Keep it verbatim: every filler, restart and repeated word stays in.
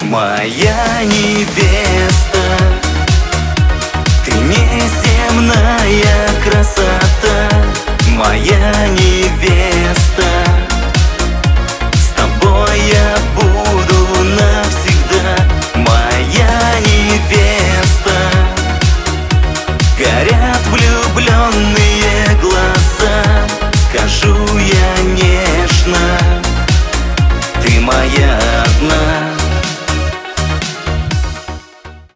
Моя невеста, ты неземная красота. Моя невеста, с тобой я буду навсегда. Моя невеста, горят влюбленные глаза. Скажу я не